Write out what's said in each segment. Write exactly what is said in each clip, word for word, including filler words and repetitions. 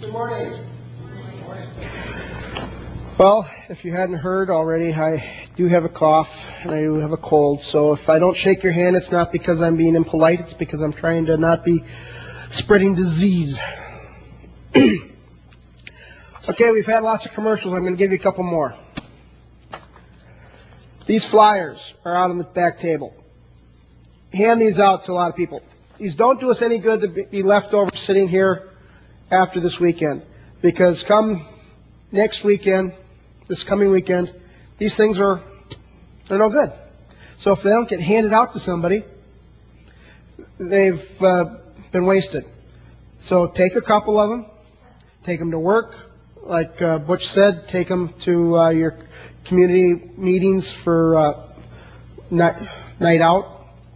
morning. Well, if you hadn't heard already, I do have a cough and I do have a cold. So if I don't shake your hand, it's not because I'm being impolite. It's because I'm trying to not be spreading disease. Okay, we've had lots of commercials. I'm going to give you a couple more. These flyers are out on the back table. Hand these out to a lot of people. These don't do us any good to be left over sitting here after this weekend. Because come next weekend, this coming weekend, these things are they're no good. So if they don't get handed out to somebody, they've uh, been wasted. So take a couple of them, take them to work. Like uh, Butch said, take them to uh, your community meetings for uh, night, night out.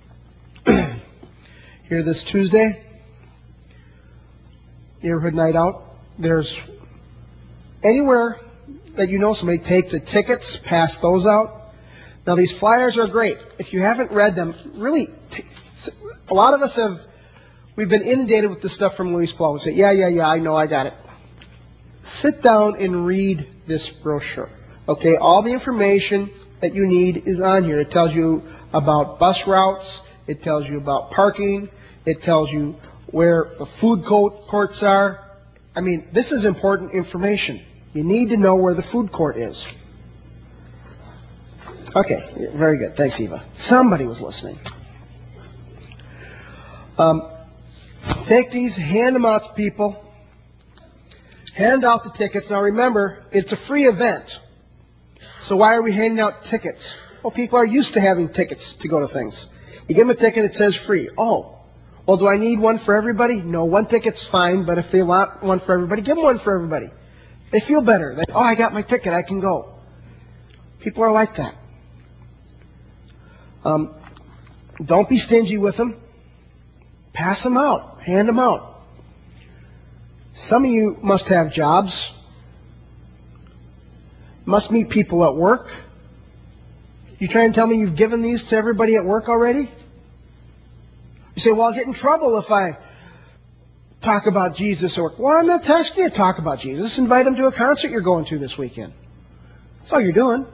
Here this Tuesday, neighborhood night out. There's anywhere that you know somebody, take the tickets, pass those out. Now these flyers are great. If you haven't read them, really, t- a lot of us have, we've been inundated with this stuff from Luis Paul. We say, yeah, yeah, yeah, I know, I got it. Sit down and read this brochure. Okay, all the information that you need is on here. It tells you about bus routes. It tells you about parking. It tells you where the food courts are. I mean, this is important information. You need to know where the food court is. Okay, very good. Thanks, Eva. Somebody was listening. Um, take these, hand them out to people. Hand out the tickets. Now remember, it's a free event. So why are we handing out tickets? Well, people are used to having tickets to go to things. You give them a ticket, it says free. Oh, well, do I need one for everybody? No, one ticket's fine, but if they want one for everybody, give them one for everybody. They feel better. They, oh, I got my ticket, I can go. People are like that. Um, don't be stingy with them. Pass them out. Hand them out. Some of you must have jobs. Must meet people at work. You try and tell me you've given these to everybody at work already? You say, well, I'll get in trouble if I talk about Jesus at work. Well, I'm not asking you to talk about Jesus. Invite them to a concert you're going to this weekend. That's all you're doing.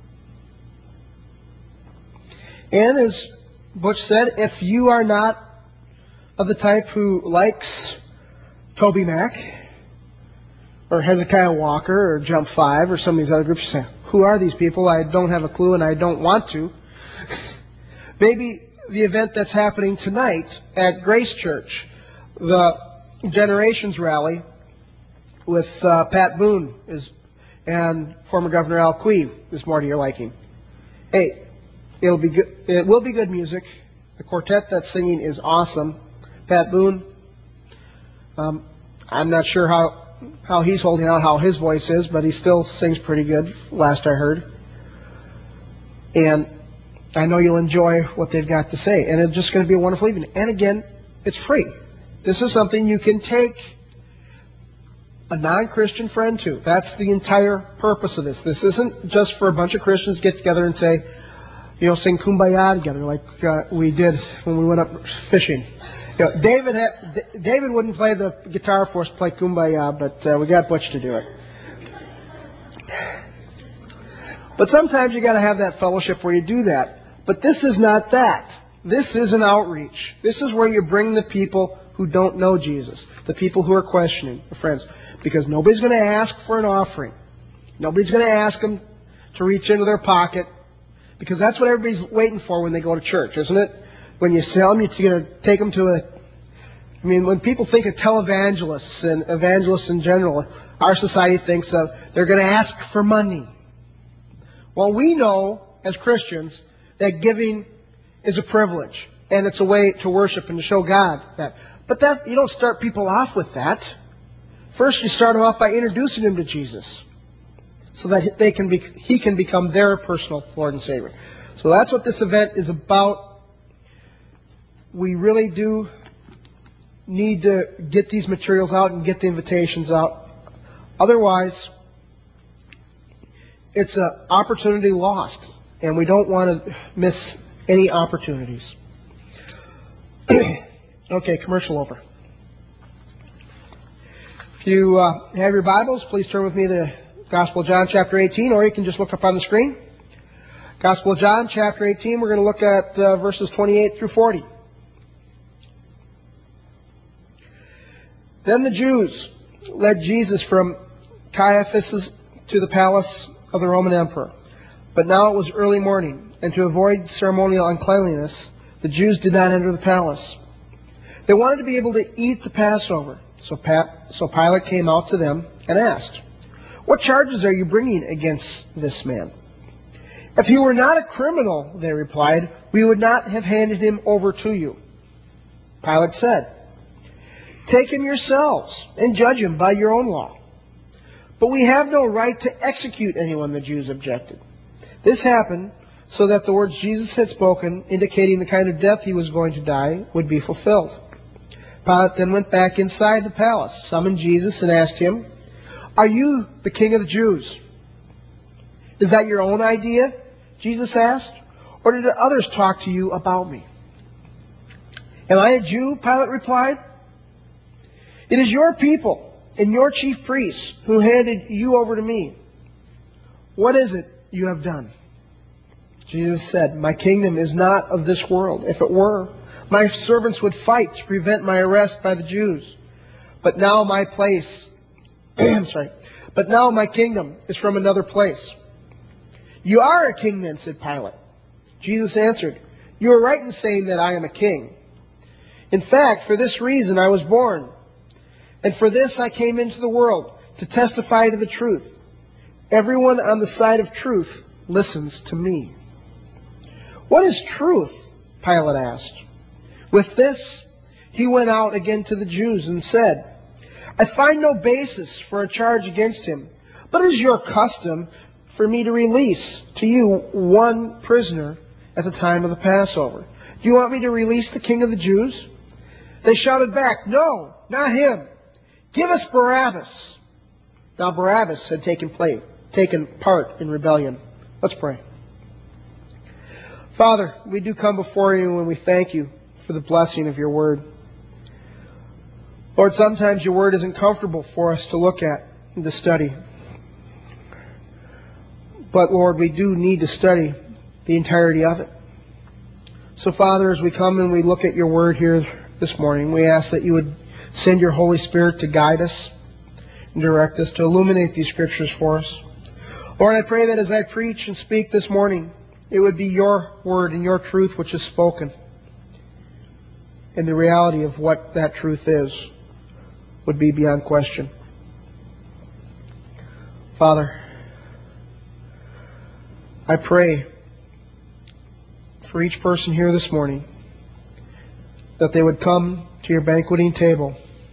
And as Butch said, if you are not of the type who likes Toby Mac or Hezekiah Walker or Jump Five or some of these other groups, you say, who are these people? I don't have a clue and I don't want to. Maybe the event that's happening tonight at Grace Church, the Generations Rally with uh, Pat Boone is, and former Governor Al Quie is more to your liking. Hey, it'll be good. It will be good music. The quartet that's singing is awesome. Pat Boone, um, I'm not sure how how he's holding out, how his voice is, but he still sings pretty good, last I heard. And I know you'll enjoy what they've got to say. And it's just going to be a wonderful evening. And again, it's free. This is something you can take a non-Christian friend to. That's the entire purpose of this. This isn't just for a bunch of Christians to get together and say, you know, sing Kumbaya together like uh, we did when we went up fishing. You know, David had, David wouldn't play the guitar for us to play Kumbaya, but uh, we got Butch to do it. But sometimes you got to have that fellowship where you do that. But this is not that. This is an outreach. This is where you bring the people who don't know Jesus, the people who are questioning, the friends, because nobody's going to ask for an offering. Nobody's going to ask them to reach into their pocket, because that's what everybody's waiting for when they go to church, isn't it? When you sell them, you're going to take them to a... I mean, when people think of televangelists and evangelists in general, our society thinks of they're going to ask for money. Well, we know as Christians that giving is a privilege, and it's a way to worship and to show God that. But that you don't start people off with that. First, you start them off by introducing them to Jesus, so that they can be, He can become their personal Lord and Savior. So that's what this event is about. We really do need to get these materials out and get the invitations out. Otherwise, it's an opportunity lost, and we don't want to miss any opportunities. Okay, commercial over. If you uh, have your Bibles, please turn with me to the Gospel of John chapter eighteen, or you can just look up on the screen. Gospel of John chapter eighteen, we're going to look at uh, verses twenty-eight through forty. Then the Jews led Jesus from Caiaphas to the palace of the Roman emperor. But now it was early morning, and to avoid ceremonial uncleanliness, the Jews did not enter the palace. They wanted to be able to eat the Passover. So, pa- so Pilate came out to them and asked, "What charges are you bringing against this man?" "If he were not a criminal," they replied, "we would not have handed him over to you." Pilate said, "Take him yourselves and judge him by your own law." "But we have no right to execute anyone," the Jews objected. This happened so that the words Jesus had spoken, indicating the kind of death he was going to die, would be fulfilled. Pilate then went back inside the palace, summoned Jesus, and asked him, "Are you the king of the Jews?" "Is that your own idea?" Jesus asked, "or did others talk to you about me?" "Am I a Jew?" Pilate replied. "It is your people and your chief priests who handed you over to me. What is it you have done?" Jesus said, "My kingdom is not of this world. If it were, my servants would fight to prevent my arrest by the Jews. But now my place, I'm sorry, but now my kingdom is from another place." "You are a king then," said Pilate. Jesus answered, "You are right in saying that I am a king. In fact, for this reason I was born, and for this I came into the world, to testify to the truth. Everyone on the side of truth listens to me." "What is truth?" Pilate asked. With this, he went out again to the Jews and said, "I find no basis for a charge against him, but it is your custom for me to release to you one prisoner at the time of the Passover. Do you want me to release the king of the Jews?" They shouted back, "No, not him. Give us Barabbas." Now Barabbas had taken place, taken part in rebellion. Let's pray. Father, we do come before you and we thank you for the blessing of your word. Lord, sometimes your word isn't comfortable for us to look at and to study. But Lord, we do need to study the entirety of it. So Father, as we come and we look at your word here this morning, we ask that you would send your Holy Spirit to guide us and direct us, to illuminate these scriptures for us. Lord, I pray that as I preach and speak this morning, it would be your word and your truth which is spoken. And the reality of what that truth is would be beyond question. Father, I pray for each person here this morning that they would come to your banqueting table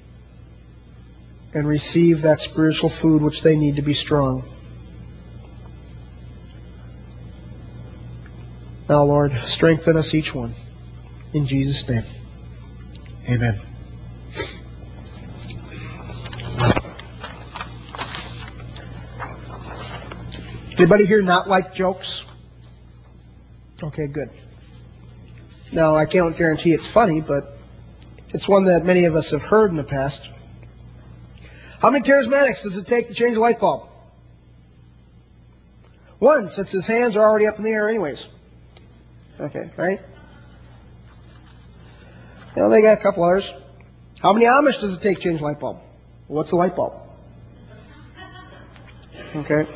and receive that spiritual food which they need to be strong. Now, Lord, strengthen us each one. In Jesus' name, amen. Anybody here not like jokes? Okay, good. Now, I can't guarantee it's funny, but it's one that many of us have heard in the past. How many charismatics does it take to change a light bulb? One, since his hands are already up in the air anyways. Okay, right? You know, they got a couple others. How many Amish does it take to change a light bulb? What's a light bulb? Okay.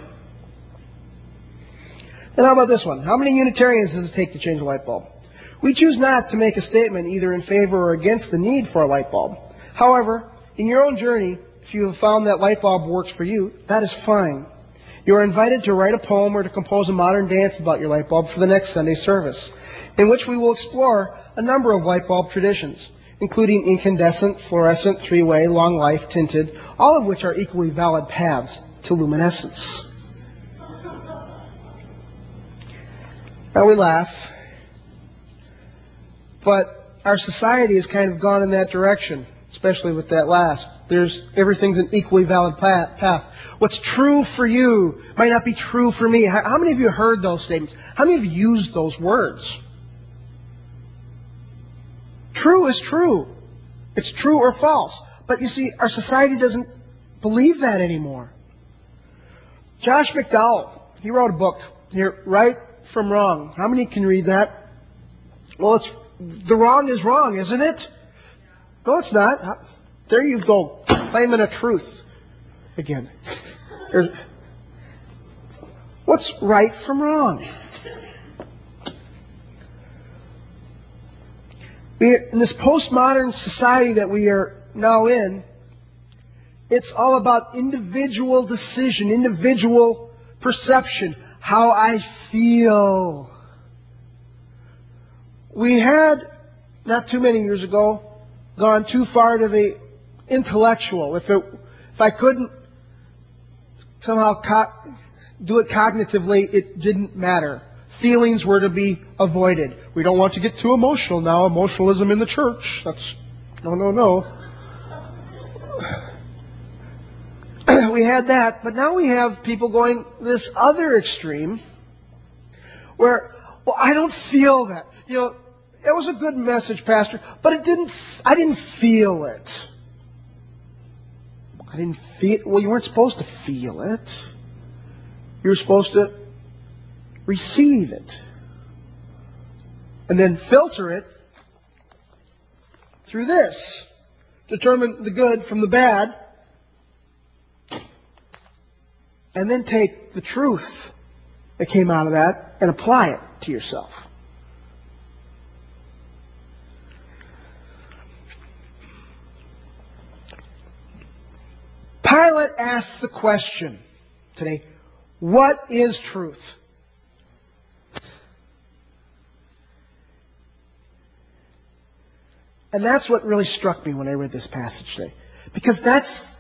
And how about this one? How many Unitarians does it take to change a light bulb? We choose not to make a statement either in favor or against the need for a light bulb. However, in your own journey, if you have found that light bulb works for you, that is fine. You are invited to write a poem or to compose a modern dance about your light bulb for the next Sunday service, in which we will explore a number of light bulb traditions, including incandescent, fluorescent, three-way, long life, tinted, all of which are equally valid paths to luminescence. Now we laugh, but our society has kind of gone in that direction, especially with that last. There's everything's an equally valid path. What's true for you might not be true for me. How many of you heard those statements? How many of you used those words? True is true. It's true or false. But you see, our society doesn't believe that anymore. Josh McDowell, he wrote a book here, Right from Wrong. How many can read that? Well, it's the wrong is wrong, isn't it? No, it's not. There you go, claiming a truth again. There's, what's right from wrong? We, in this postmodern society that we are now in, it's all about individual decision, individual perception, how I feel. We had, not too many years ago, gone too far to the intellectual. If it, if I couldn't somehow co- do it cognitively, it didn't matter. Feelings were to be avoided. We don't want to get too emotional now. Emotionalism in the church. That's, no, no, no. We had that, but now we have people going this other extreme where, well, I don't feel that. You know, it was a good message, Pastor, but it didn't, I didn't feel it. I didn't feel, well, you weren't supposed to feel it. You were supposed to receive it. And then filter it through this. Determine the good from the bad. And then take the truth that came out of that and apply it to yourself. Pilate asks the question today, what is truth? And that's what really struck me when I read this passage today. Because that's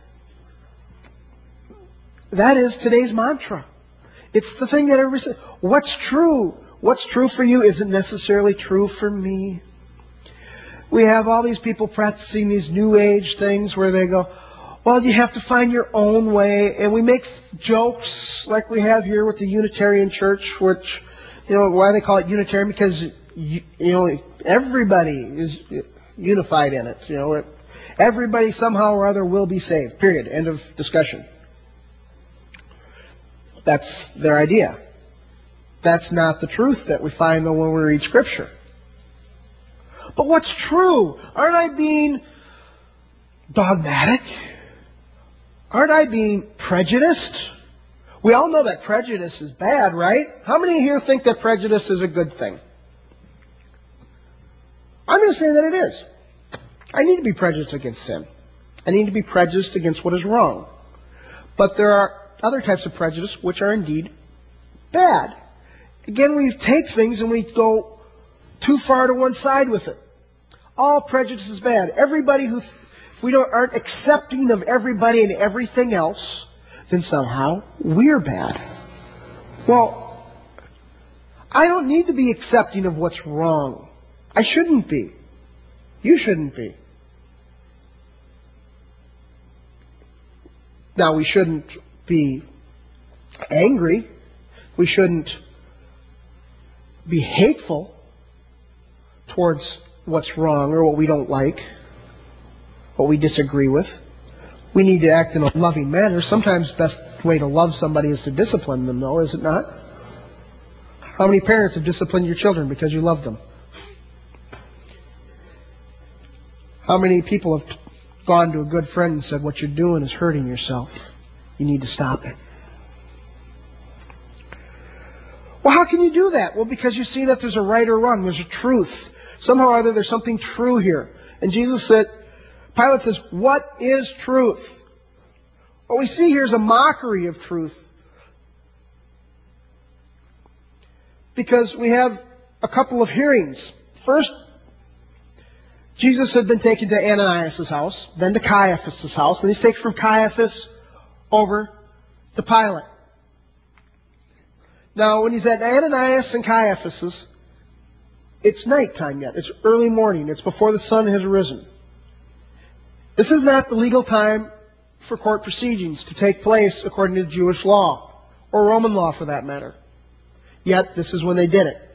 That is today's mantra. It's the thing that everybody says. What's true? What's true for you isn't necessarily true for me. We have all these people practicing these new age things where they go, well, you have to find your own way. And we make jokes like we have here with the Unitarian Church, which, you know, why they call it Unitarian? Because, you, you know, everybody is unified in it. You know, everybody somehow or other will be saved. Period. End of discussion. That's their idea. That's not the truth that we find though when we read Scripture. But what's true? Aren't I being dogmatic? Aren't I being prejudiced? We all know that prejudice is bad, right? How many here think that prejudice is a good thing? I'm going to say that it is. I need to be prejudiced against sin. I need to be prejudiced against what is wrong. But there are other types of prejudice which are indeed bad. Again, we take things and we go too far to one side with it. All prejudice is bad. Everybody who, if we don't, aren't accepting of everybody and everything else, then somehow we're bad. Well, I don't need to be accepting of what's wrong. I shouldn't be. You shouldn't be. Now, we shouldn't be angry. We shouldn't be hateful towards what's wrong or what we don't like, what we disagree with. We need to act in a loving manner. Sometimes the best way to love somebody is to discipline them, though, is it not? How many parents have disciplined your children because you love them? How many people have gone to a good friend and said, what you're doing is hurting yourself. You need to stop it. Well, how can you do that? Well, because you see that there's a right or wrong. There's a truth. Somehow or other, there's something true here. And Jesus said, Pilate says, what is truth? What we see here is a mockery of truth. Because we have a couple of hearings. First, Jesus had been taken to Ananias' house, then to Caiaphas' house, and he's taken from Caiaphas over to Pilate. Now, when he's at Ananias and Caiaphas', it's nighttime yet. It's early morning. It's before the sun has risen. This is not the legal time for court proceedings to take place according to Jewish law, or Roman law for that matter. Yet, this is when they did it.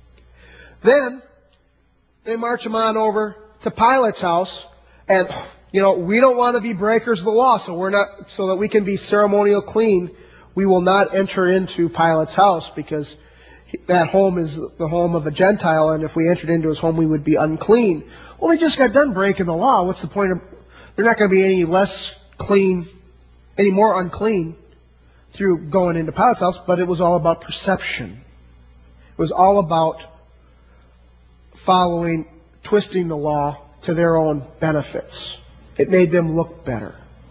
Then, they march him on over to Pilate's house, and, you know, we don't want to be breakers of the law, so we're not, so that we can be ceremonial clean, we will not enter into Pilate's house because that home is the home of a Gentile, and if we entered into his home, we would be unclean. Well, they just got done breaking the law. What's the point of, they're not going to be any less clean, any more unclean through going into Pilate's house, but it was all about perception. It was all about following, twisting the law to their own benefits. It made them look better.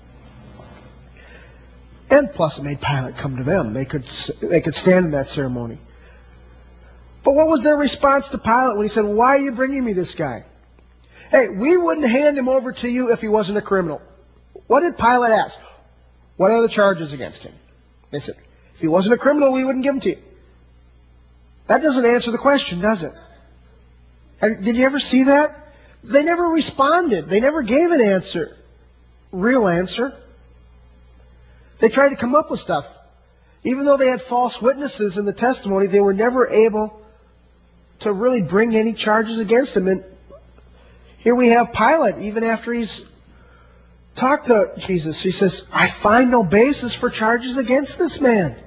And plus it made Pilate come to them. They could, they could stand in that ceremony. But what was their response to Pilate when he said, why are you bringing me this guy? Hey, we wouldn't hand him over to you if he wasn't a criminal. What did Pilate ask? What are the charges against him? They said, if he wasn't a criminal, we wouldn't give him to you. That doesn't answer the question, does it? Did you ever see that? They never responded. They never gave an answer. Real answer. They tried to come up with stuff. Even though they had false witnesses in the testimony, they were never able to really bring any charges against him. And here we have Pilate, even after he's talked to Jesus, he says, I find no basis for charges against this man.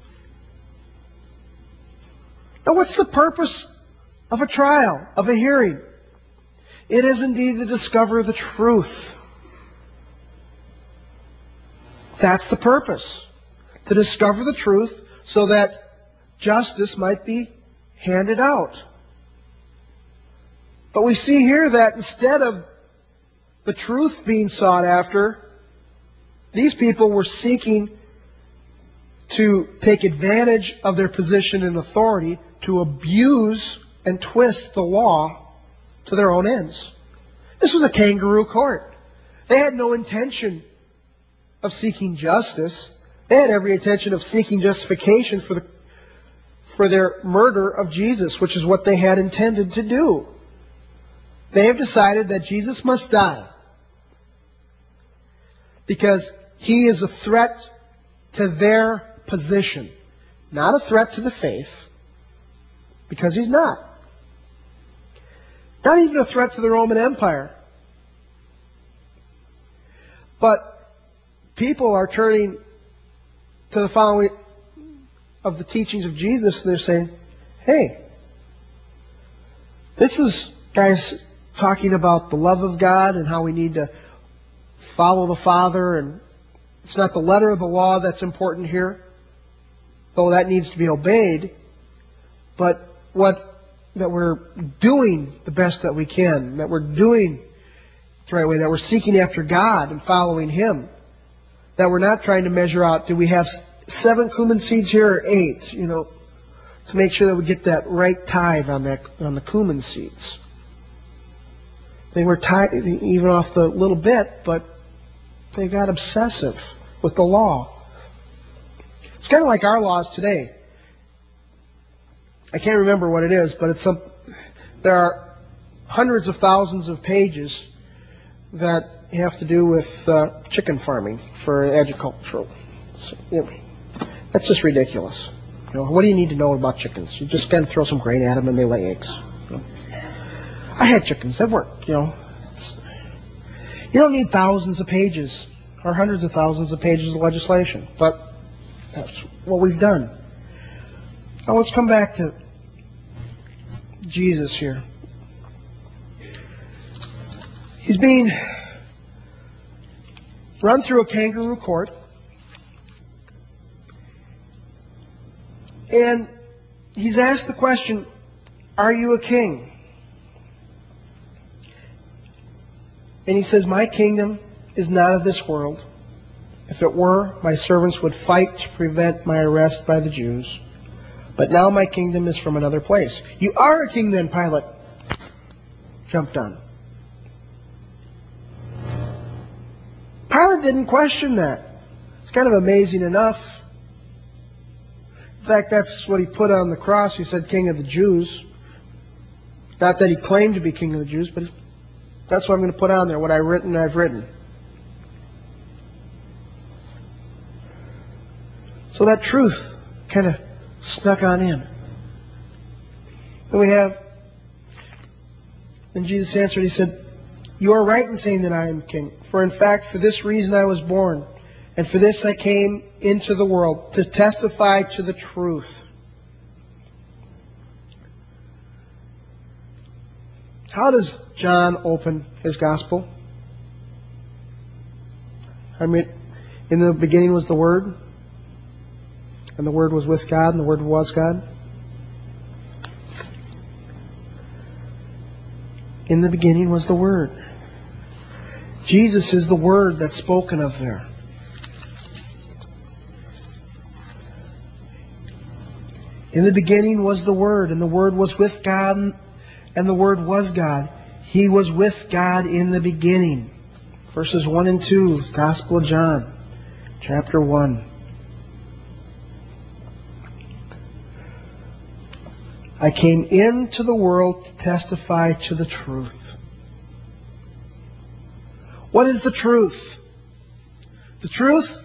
Now what's the purpose of a trial, of a hearing? It is indeed to discover the truth. That's the purpose. To discover the truth so that justice might be handed out. But we see here that instead of the truth being sought after, these people were seeking to take advantage of their position and authority to abuse and twist the law to their own ends. This was a kangaroo court. They had no intention of seeking justice. They had every intention of seeking justification for the for their murder of Jesus, which is what they had intended to do. They have decided that Jesus must die because he is a threat to their position, not a threat to the faith, because he's not. Not even a threat to the Roman Empire. But people are turning to the following of the teachings of Jesus, and they're saying, hey, this is, guys, talking about the love of God and how we need to follow the Father, and it's not the letter of the law that's important here, though that needs to be obeyed, but what that we're doing the best that we can, that we're doing the right way, that we're seeking after God and following Him, that we're not trying to measure out, do we have seven cumin seeds here or eight, you know, to make sure that we get that right tithe on that on the cumin seeds. They were tithing even off the little bit, but they got obsessive with the law. It's kind of like our laws today. I can't remember what it is, but it's some, there are hundreds of thousands of pages that have to do with uh, chicken farming for agricultural. So, you know, that's just ridiculous. You know, what do you need to know about chickens? You just kind of throw some grain at them and they lay eggs. You know. I had chickens. That worked. You know, it's, you don't need thousands of pages or hundreds of thousands of pages of legislation, but that's what we've done. Now let's come back to Jesus here. He's being run through a kangaroo court, and he's asked the question, are you a king? And he says, my kingdom is not of this world. If it were, my servants would fight to prevent my arrest by the Jews. But now my kingdom is from another place. You are a king then, Pilate jumped on. Pilate didn't question that. It's kind of amazing enough. In fact, that's what he put on the cross. He said, King of the Jews. Not that he claimed to be King of the Jews, but that's what I'm going to put on there. What I've written, I've written. So that truth kind of snuck on in. And we have, and Jesus answered, he said, You are right in saying that I am king. For in fact, for this reason I was born, and for this I came into the world, to testify to the truth. How does John open his gospel? I mean, in the beginning was the Word, and the Word was with God, and the Word was God. In the beginning was the Word. Jesus is the Word that's spoken of there. In the beginning was the Word, and the Word was with God, and the Word was God. He was with God in the beginning. Verses one and two, Gospel of John, chapter one. I came into the world to testify to the truth. What is the truth? The truth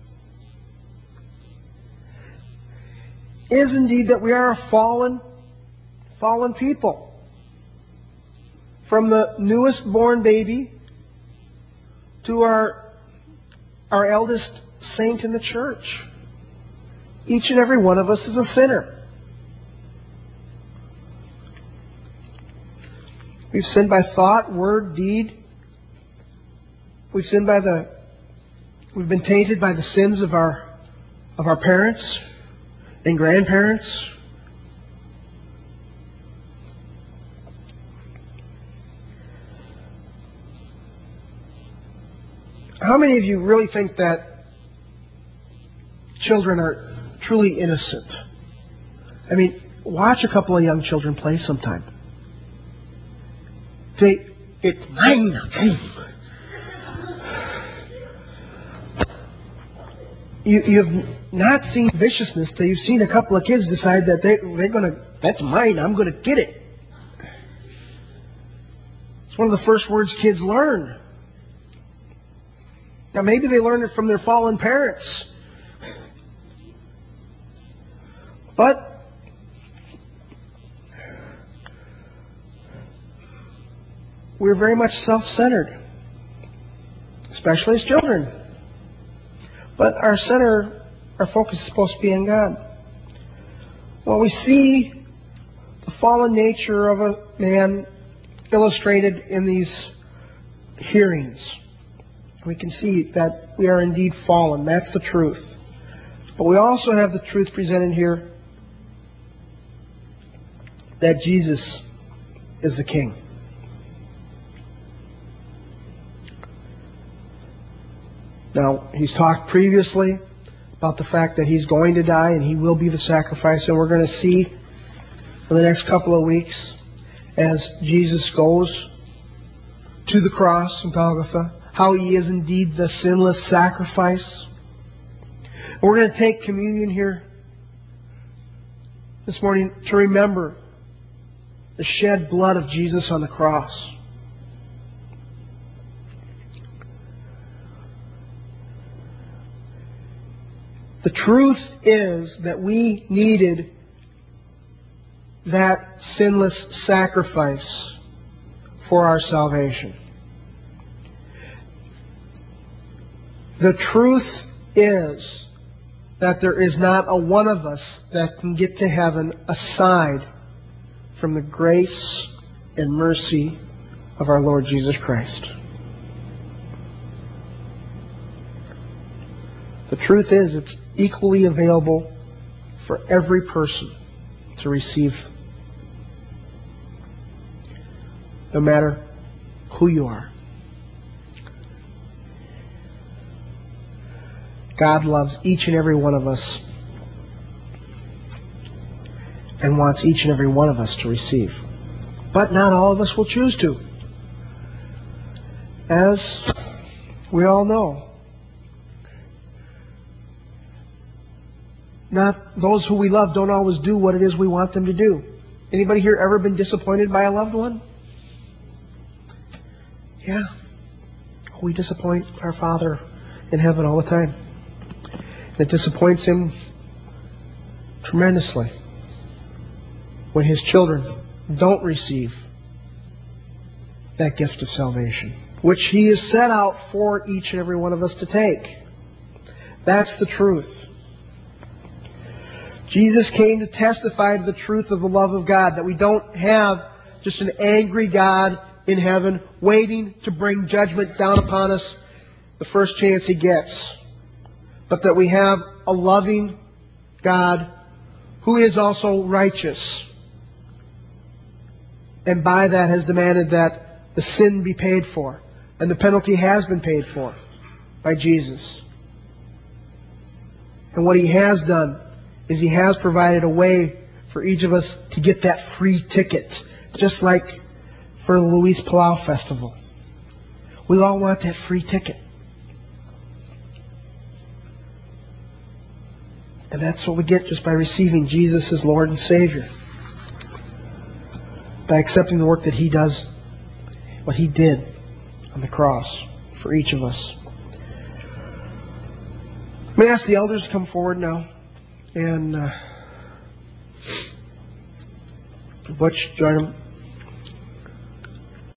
is indeed that we are a fallen, fallen people. From the newest born baby to our, our eldest saint in the church. Each and every one of us is a sinner. We've sinned by thought, word, deed. We've sinned by the, we've been tainted by the sins of our, of our parents and grandparents. How many of you really think that children are truly innocent? I mean, watch a couple of young children play sometime. They, it's mine. You, you've not seen viciousness till you've seen a couple of kids decide that they, they're going to, that's mine, I'm going to get it. It's one of the first words kids learn. Now maybe they learned it from their fallen parents. But we're very much self-centered, especially as children. But our center, our focus is supposed to be on God. Well, we see the fallen nature of a man illustrated in these hearings. We can see that we are indeed fallen. That's the truth. But we also have the truth presented here that Jesus is the King. Now, he's talked previously about the fact that he's going to die and he will be the sacrifice. And we're going to see for the next couple of weeks as Jesus goes to the cross in Golgotha, how he is indeed the sinless sacrifice. And we're going to take communion here this morning to remember the shed blood of Jesus on the cross. The truth is that we needed that sinless sacrifice for our salvation. The truth is that there is not a one of us that can get to heaven aside from the grace and mercy of our Lord Jesus Christ. The truth is, it's equally available for every person to receive, no matter who you are. God loves each and every one of us and wants each and every one of us to receive. But not all of us will choose to. As we all know, not those who we love don't always do what it is we want them to do. Anybody here ever been disappointed by a loved one? Yeah. We disappoint our Father in heaven all the time. It disappoints Him tremendously when His children don't receive that gift of salvation, which He has set out for each and every one of us to take. That's the truth. Jesus came to testify to the truth of the love of God, that we don't have just an angry God in heaven waiting to bring judgment down upon us the first chance He gets, but that we have a loving God who is also righteous, and by that has demanded that the sin be paid for, and the penalty has been paid for by Jesus. And what He has done is He has provided a way for each of us to get that free ticket, just like for the Luis Palau Festival. We all want that free ticket. And that's what we get just by receiving Jesus as Lord and Savior. By accepting the work that He does, what He did on the cross for each of us. I'm going to ask the elders to come forward now. And uh, Butch, join them.